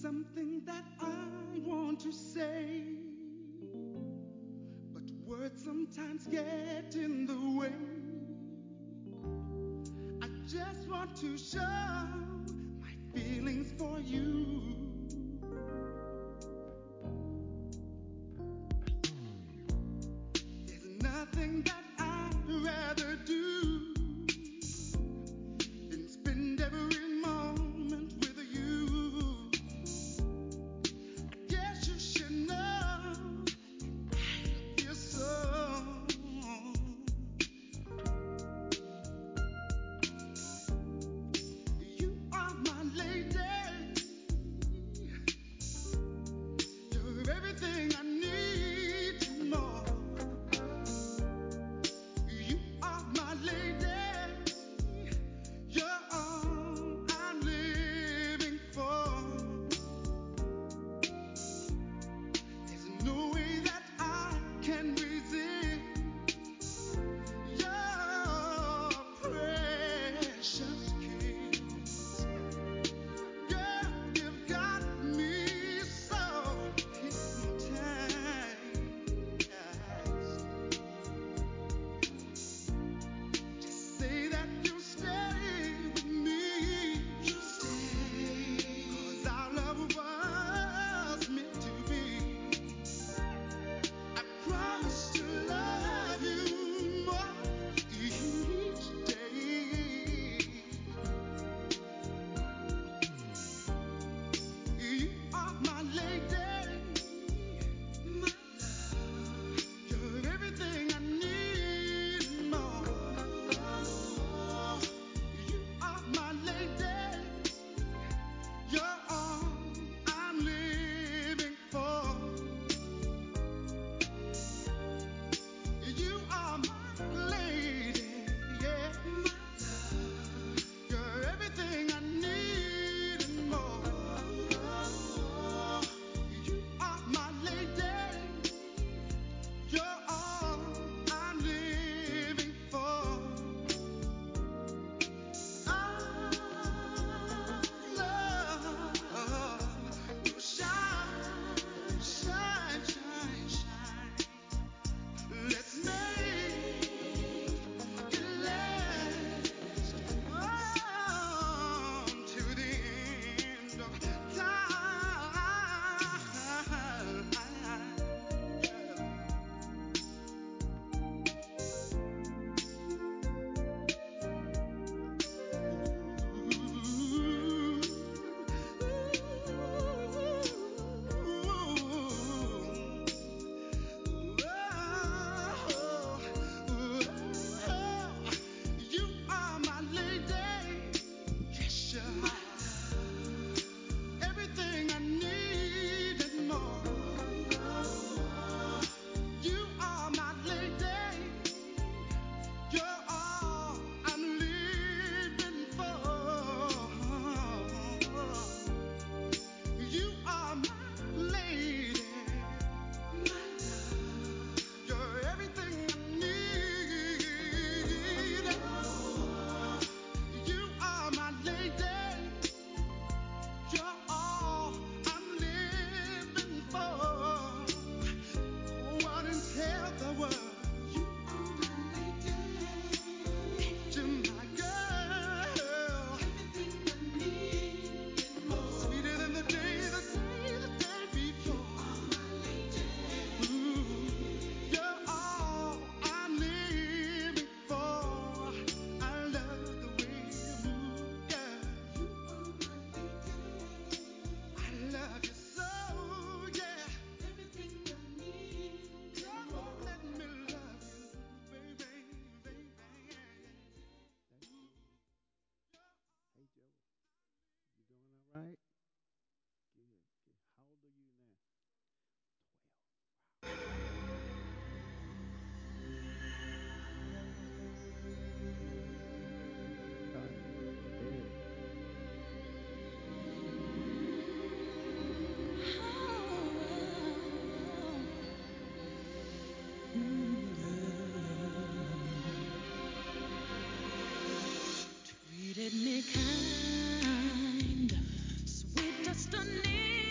something that I want to say, but words sometimes get in the way. I just want to show my feelings for you. There's nothing that I'd rather do than spend every moment with you. Yes, you should know you're so. You are my lady. You're everything I need and more. You are my lady. You're all I'm living for. There's no way that I can resist your precious kiss. Girl, you've got me so hypnotized. Just say that you'll stay with me. You stay. 'Cause our love was meant to be. I promise to love you more each day. You are my lady, my love. You're everything I need and more. You are my lady. You're all I'm living for. You are my lady, yeah, my love. You're everything I need and more. You are my lady. You're all I'm living for. Love will shine, shine, shine, shine. Let's make it last on to the end of time. You are my lady. Yes, you are. Everything I need and more. You are my lady. You're all I'm living for. You are my lady, my love. You're everything I need. You are my lady. You're all I'm living for. Go out and tell the world. You are my lady. You're my girl. Everything I need and more. Sweeter than the day before. You are my lady. Ooh, you're all I'm living for. I love the way you move, girl. You are my lady. I love you so, yeah. Everything I need. Come on, let me love you, baby, baby. That's cool. Hey Joe, you doing all right? Good, good. How old are you now? 12. God, good. Treated me kind, sweet just a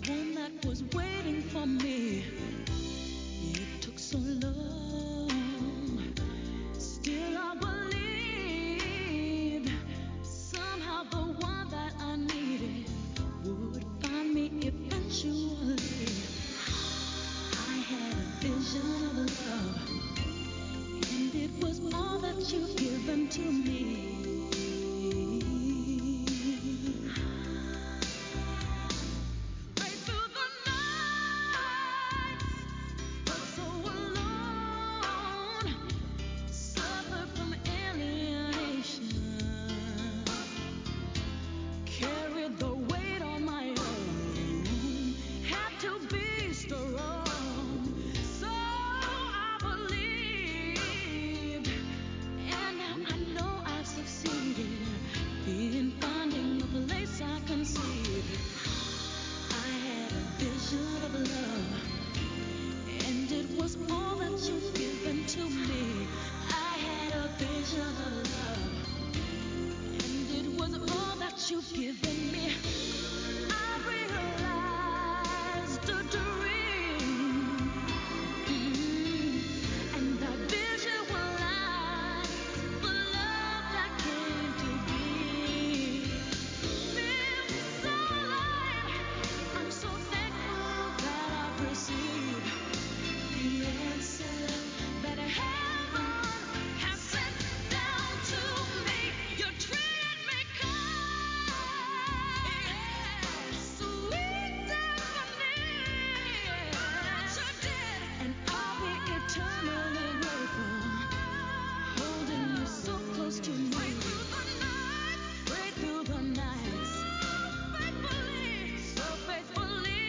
one that was waiting for me. It took so long. Still I believed somehow the one that I needed would find me eventually. I had a vision of love, and it was all that you've given to me. Right through the night, felt so alone, suffered from alienation, carried the weight on my own, had to be strong. So I believed, and now I know I've succeeded in finding a place I can see. I had a vision of love, and it was all that you've given to me. I had a vision of love, and it was all that you've given me. I realized a dream, and that vision will light the love that came to be. Feels so alive. I'm so thankful that I've received the answer that heaven has sent down to me. You treated me kind, sweet destiny. You did, and I'll be eternally grateful, holding you so close to me. Right through the night, so faithfully,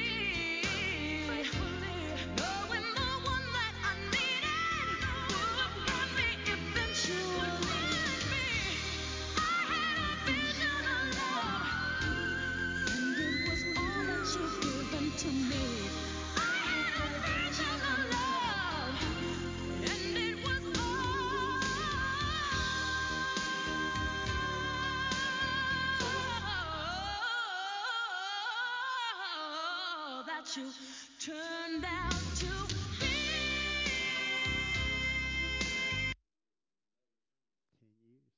knowing the one that I needed would find me eventually. I had a vision of love, and it was all that you've given to me. I had a vision of love, and it was all that you turned out to be. 10 years.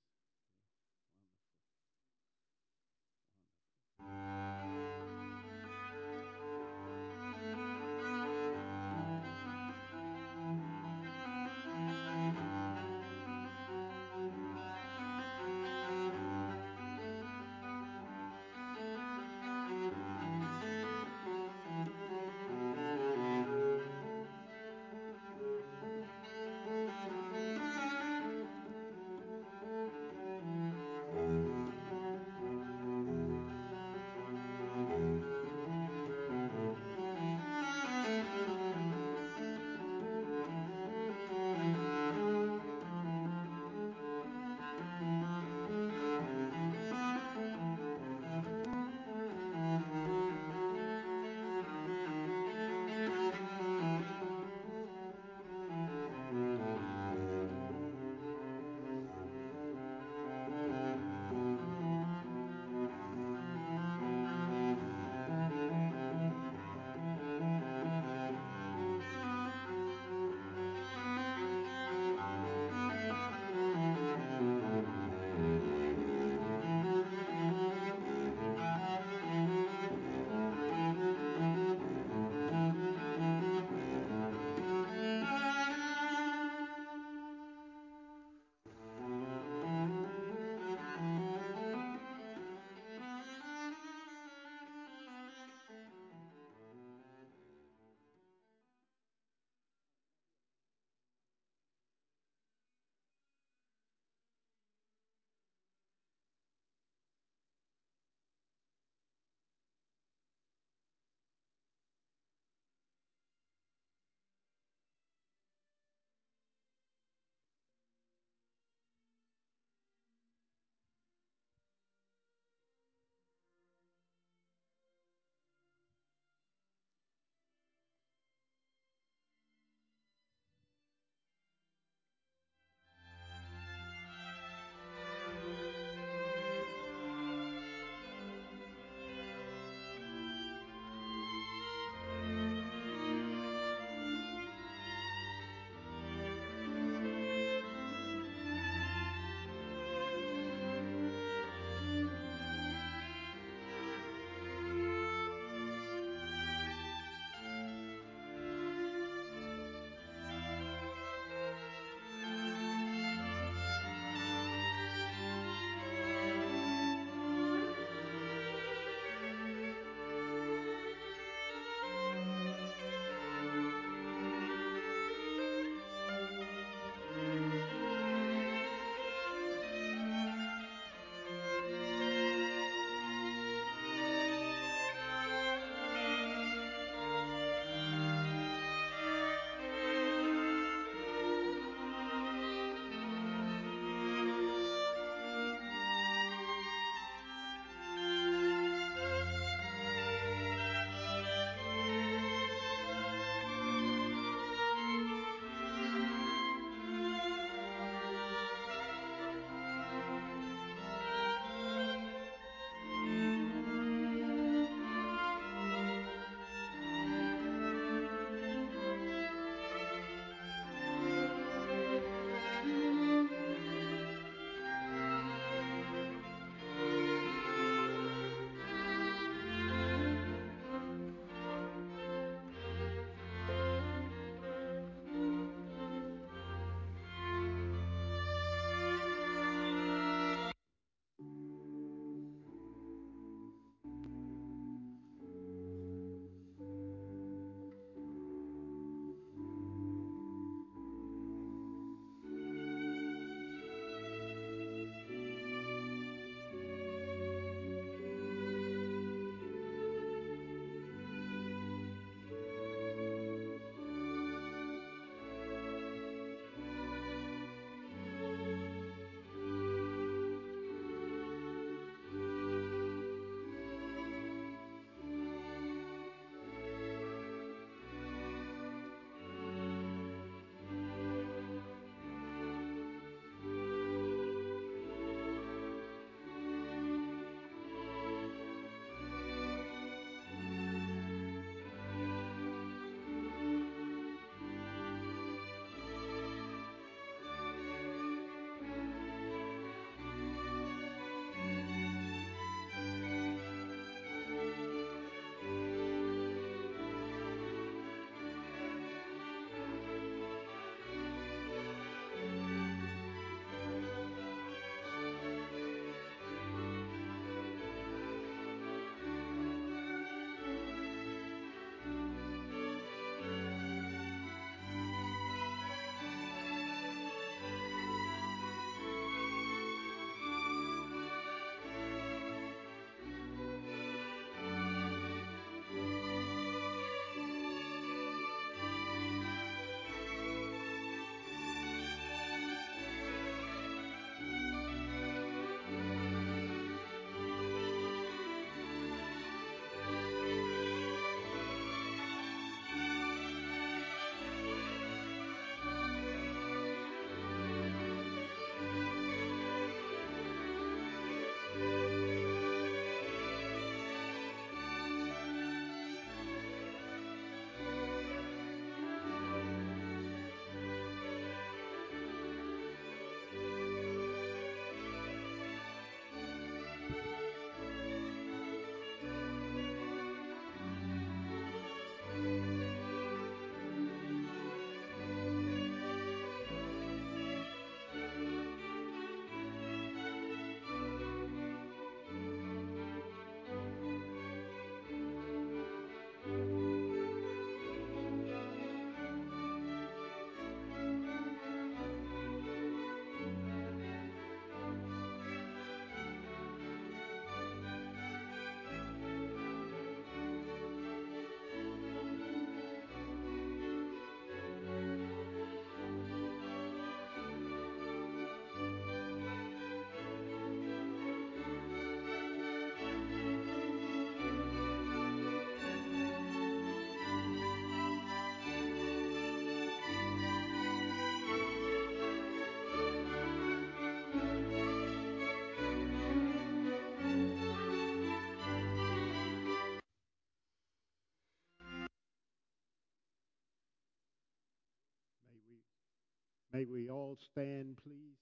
May we all stand, please.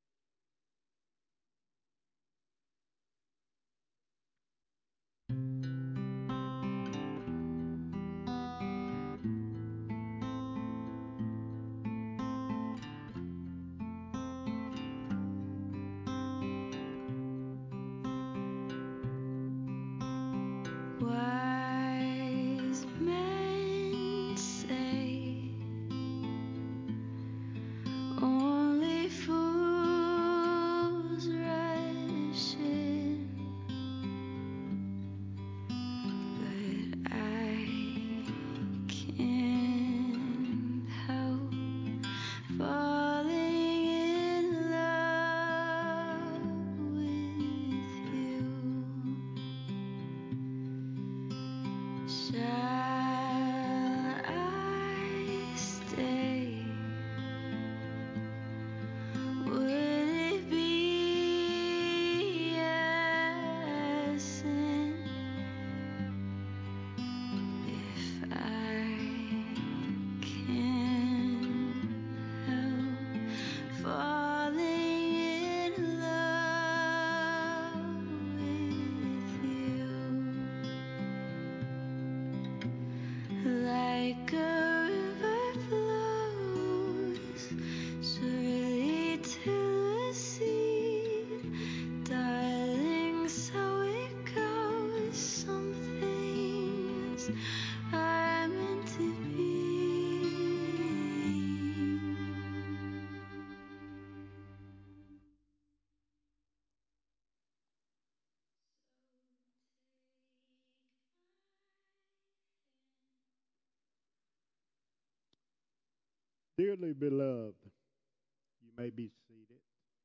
Wise men say only fools rush in, but I can't help falling in love with you. Shall I stay? Would it be a sin if I can't help falling in love with you? Like a river flows surely to the sea, darling, so it goes. Some things are meant to be. Dearly beloved, you may be seated.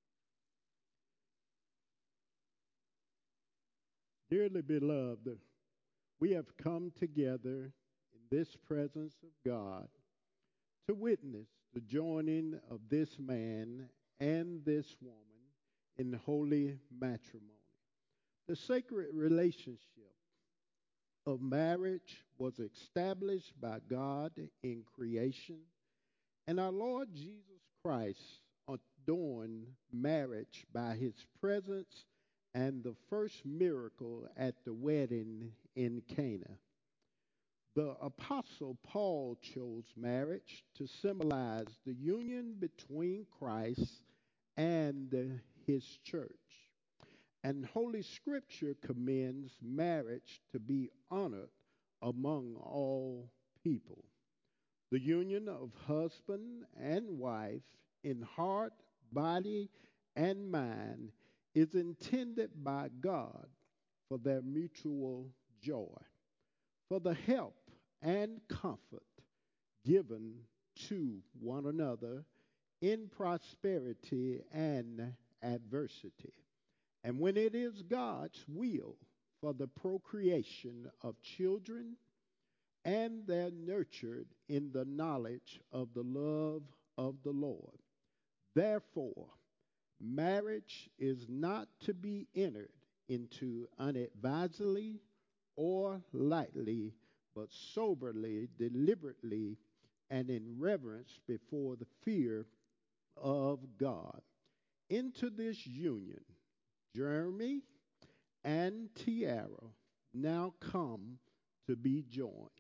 Dearly beloved, we have come together in this presence of God to witness the joining of this man and this woman in holy matrimony. The sacred relationship of marriage was established by God in creation, and our Lord Jesus Christ adorned marriage by his presence and the first miracle at the wedding in Cana. The Apostle Paul chose marriage to symbolize the union between Christ and his church. And Holy Scripture commends marriage to be honored among all people. The union of husband and wife in heart, body, and mind is intended by God for their mutual joy, for the help and comfort given to one another in prosperity and adversity. And when it is God's will for the procreation of children and they're nurtured in the knowledge of the love of the Lord. Therefore, marriage is not to be entered into unadvisedly or lightly, but soberly, deliberately, and in reverence before the fear of God. Into this union, Jeremy and Tiara now come to be joined.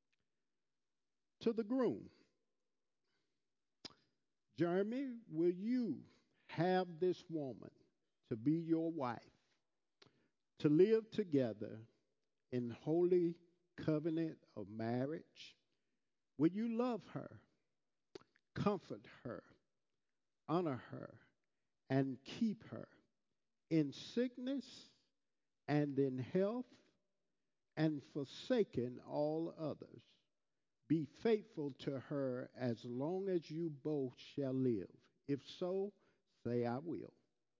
To the groom, Jeremy, will you have this woman to be your wife, to live together in holy covenant of marriage? Will you love her, comfort her, honor her, and keep her in sickness and in health, and forsaken all others? Be faithful to her as long as you both shall live. If so, say, I will.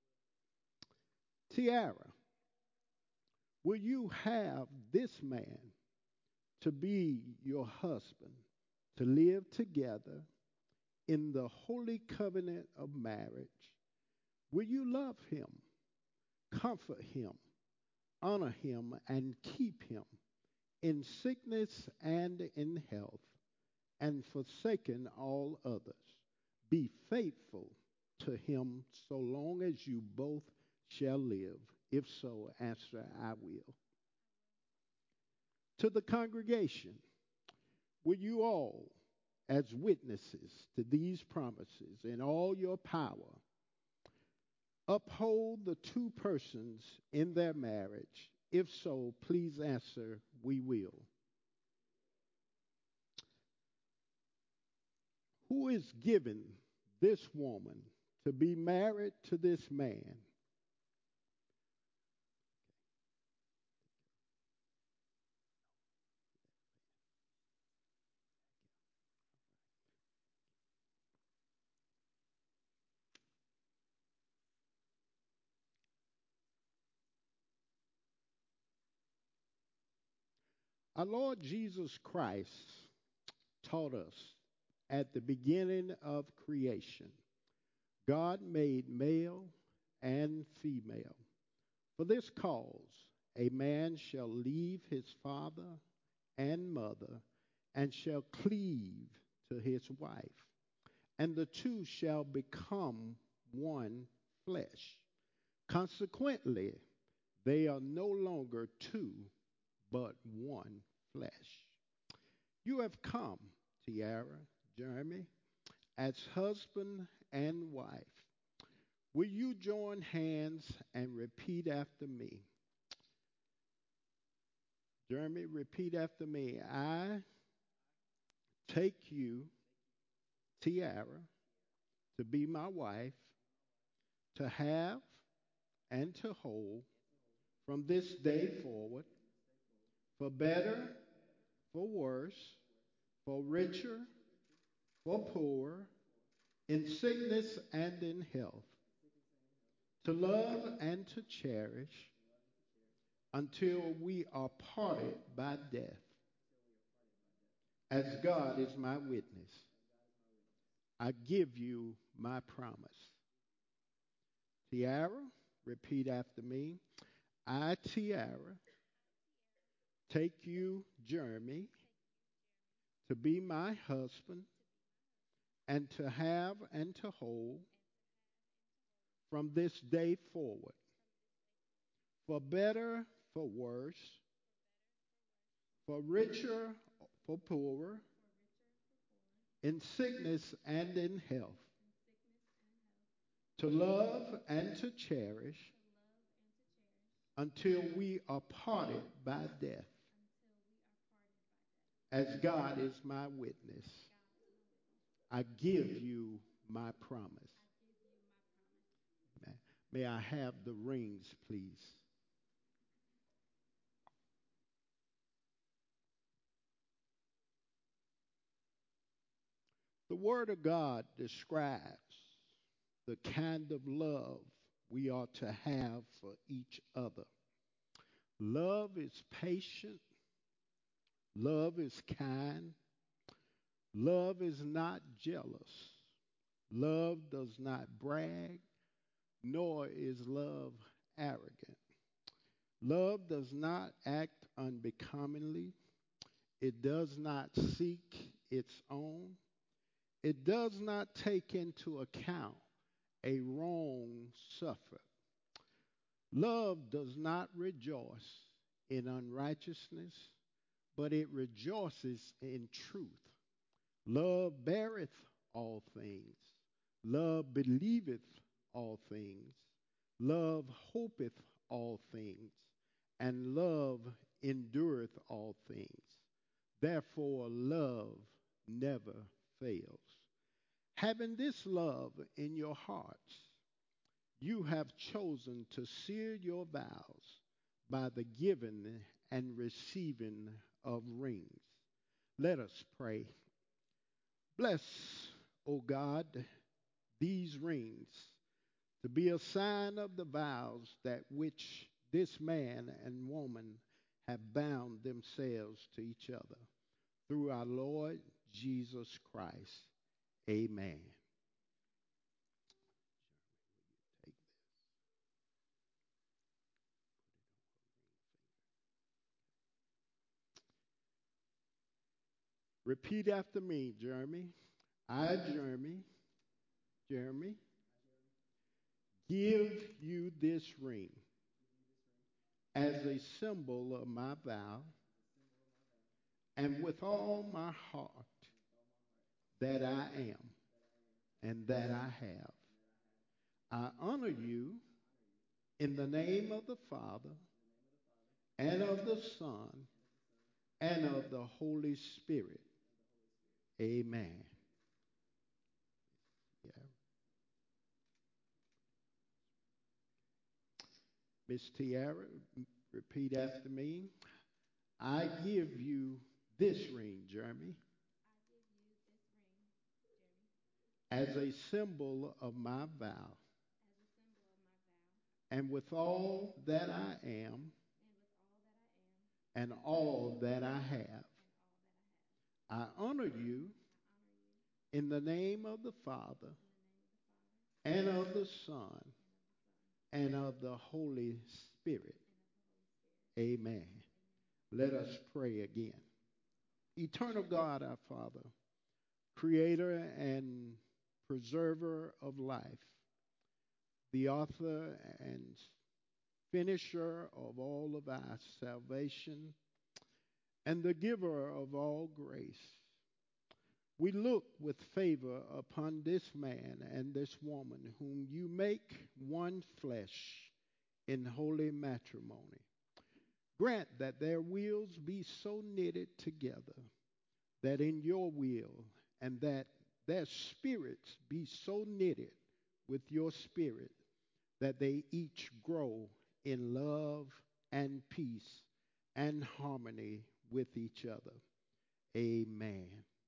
Tiara, will you have this man to be your husband, to live together in the holy covenant of marriage? Will you love him, comfort him, honor him, and keep him in sickness and in health, and forsaken all others? Be faithful to him so long as you both shall live. If so, answer, I will. To the congregation, will you all, as witnesses to these promises in all your power, uphold the two persons in their marriage? If so, please answer, we will. Who is given this woman to be married to this man? Our Lord Jesus Christ taught us at the beginning of creation, God made male and female. For this cause, a man shall leave his father and mother and shall cleave to his wife, and the two shall become one flesh. Consequently, they are no longer two, but one flesh. You have come, Tiara, Jeremy, as husband and wife. Will you join hands and repeat after me? Jeremy, repeat after me. I take you, Tiara, to be my wife, to have and to hold from this day forward, for better, for worse, for richer, for poorer, in sickness and in health, to love and to cherish until we are parted by death. As God is my witness, I give you my promise. Tiara, repeat after me. I, Tiara, take you, Jeremy, to be my husband and to have and to hold from this day forward, for better, for worse, for richer, for poorer, in sickness and in health, to love and to cherish until we are parted by death. As God is my witness, I give you my promise. May I have the rings, please? The Word of God describes the kind of love we ought to have for each other. Love is patient. Love is kind. Love is not jealous. Love does not brag, nor is love arrogant. Love does not act unbecomingly. It does not seek its own. It does not take into account a wrong suffered. Love does not rejoice in unrighteousness, but it rejoices in truth. Love beareth all things. Love believeth all things. Love hopeth all things. And love endureth all things. Therefore, love never fails. Having this love in your hearts, you have chosen to seal your vows by the giving and receiving of rings. Let us pray. Bless, O God, these rings to be a sign of the vows that which this man and woman have bound themselves to each other. Through our Lord Jesus Christ. Amen. Repeat after me, Jeremy. I, Jeremy, Jeremy, give you this ring as a symbol of my vow, and with all my heart that I am and that I have. I honor you in the name of the Father and of the Son and of the Holy Spirit. Amen. Yeah. Miss Tiara, repeat after me. I give you this ring, Jeremy, as a symbol of my vow, and with all that I am and all that I have. I honor you in the name of the Father and of the Son and of the Holy Spirit. Amen. Let us pray again. Eternal God, our Father, creator and preserver of life, the author and finisher of all of our salvation, and the giver of all grace. We look with favor upon this man and this woman whom you make one flesh in holy matrimony. Grant that their wills be so knitted together that in your will, and that their spirits be so knitted with your spirit that they each grow in love and peace and harmony with each other. Amen.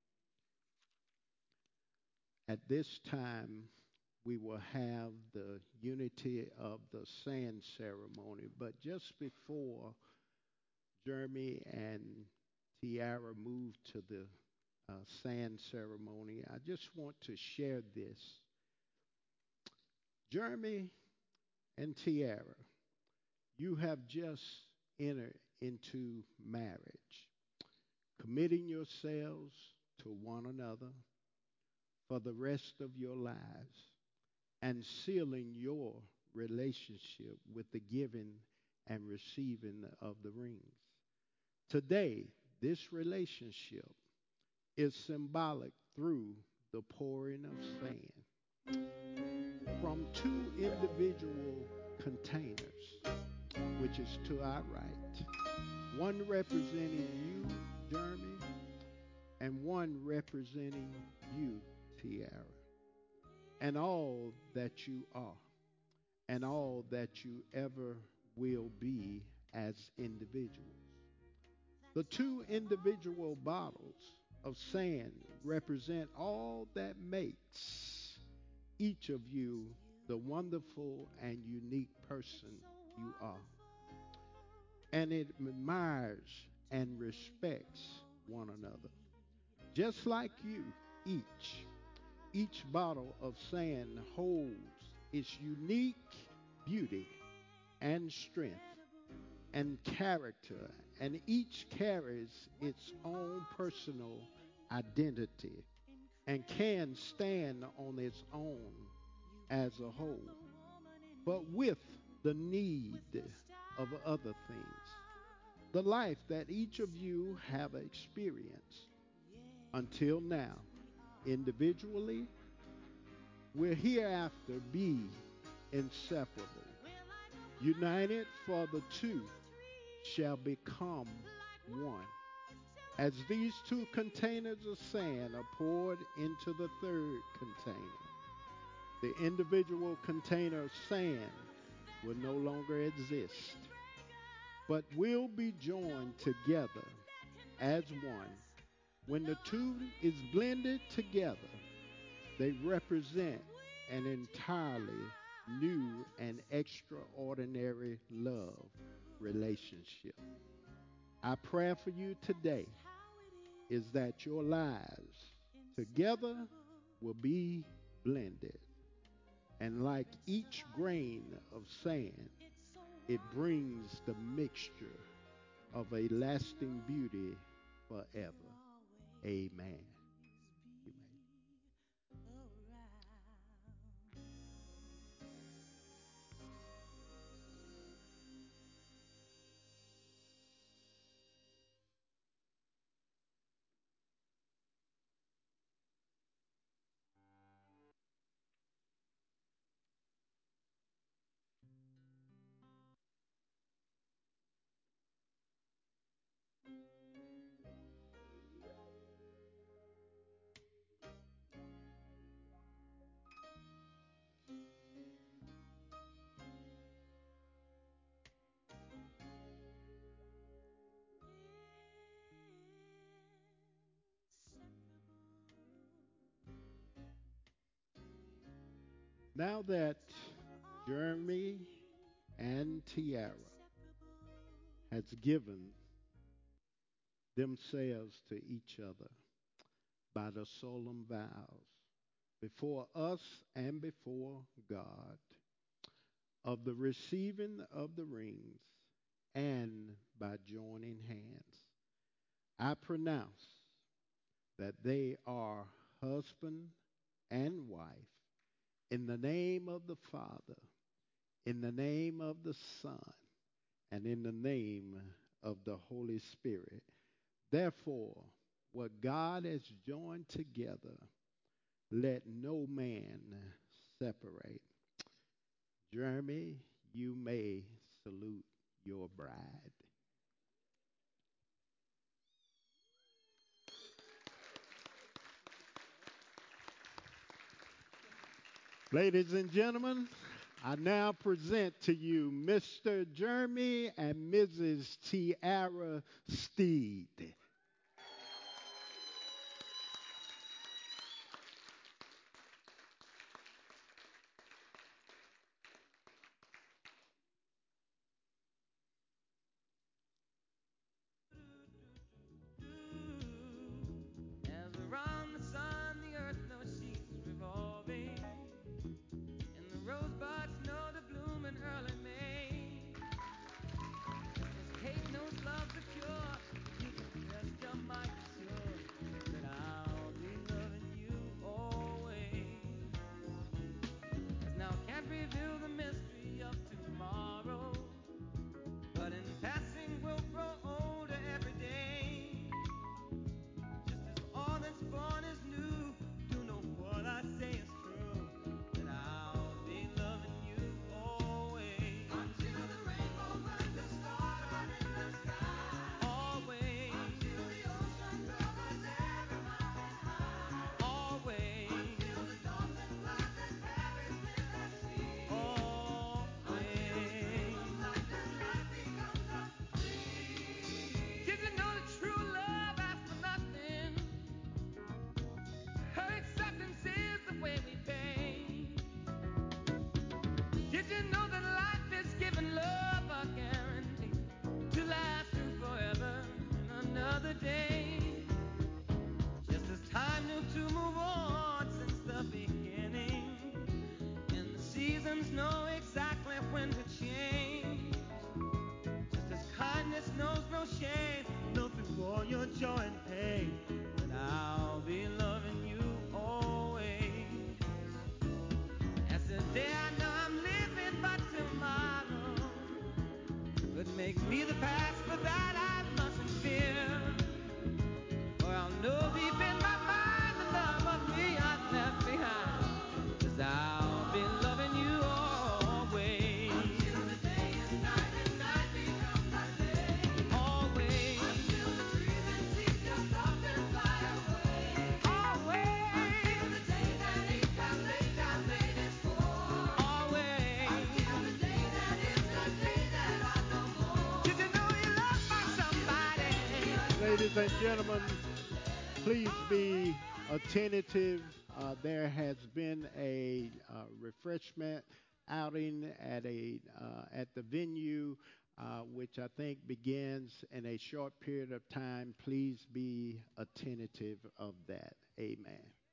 At this time, we will have the unity of the sand ceremony. But just before Jeremy and Tiara move to the sand ceremony, I just want to share this. Jeremy and Tiara, you have just entered into marriage, committing yourselves to one another for the rest of your lives and sealing your relationship with the giving and receiving of the rings. Today, this relationship is symbolic through the pouring of sand from two individual containers, which is to our right, one representing you, Jeremy, and one representing you, Tiara, and all that you are, and all that you ever will be as individuals. The two individual bottles of sand represent all that makes each of you the wonderful and unique person you are. And it admires and respects one another. Just like you, each bottle of sand holds its unique beauty and strength and character, and each carries its own personal identity and can stand on its own as a whole, but with the need of other things. The life that each of you have experienced until now, individually, will hereafter be inseparable. United, for the two shall become one. As these two containers of sand are poured into the third container, the individual container of sand will no longer exist, but will be joined together as one. When the two is blended together, they represent an entirely new and extraordinary love relationship. Our prayer for you today is that your lives together will be blended. And like each grain of sand, it brings the mixture of a lasting beauty forever. Amen. You may. Now that Jeremy and Tiara has given themselves to each other by the solemn vows before us and before God of the receiving of the rings and by joining hands, I pronounce that they are husband and wife in the name of the Father, in the name of the Son, and in the name of the Holy Spirit. Therefore, what God has joined together, let no man separate. Jeremy, you may salute your bride. Ladies and gentlemen, I now present to you Mr. Jeremy and Mrs. Tiara Steed. As around the sun, the earth knows she's revolving, and the rosebuds know to bloom in early May. As hate knows love's a cure, you can rest your mind assured that I'll be loving you always. As now can't reveal the mystery of tomorrow, but in passing we'll grow older every day. Just as all that's born is new, do know what I say is true, that I'll be loving you always. Until the rainbow burns the stars out in the sky. Always. Until the ocean covers every mountain high. Always. Until the dolphin flies and carries me the sea. Always. Until life becomes a dream. Did you know that true love asks for nothing? Her acceptance is the way we pay. Did you know that life is giving love a guarantee to last through forever and another day? Just as time knew to move on since the beginning, and the seasons know exactly when to change. Just as kindness knows no shame, know through all your joy and pain, that I'll be loving you always. As the day I know I'm living, but tomorrow could make me the past, but that I mustn't fear. For I'll know deep in my mind the love of me I've left behind. 'Cause I'll be loving you always. Until the day is night and night becomes a day. Always. Until the trees and seas just stop and fly away. Always. Until the day that ain't made is for. Always. Until the day that is the day that I know more. Did you know you loved by somebody? Ladies and gentlemen, please be attentive. There has been a refreshment outing at the venue, which I think begins in a short period of time. Please be attentive of that. Amen.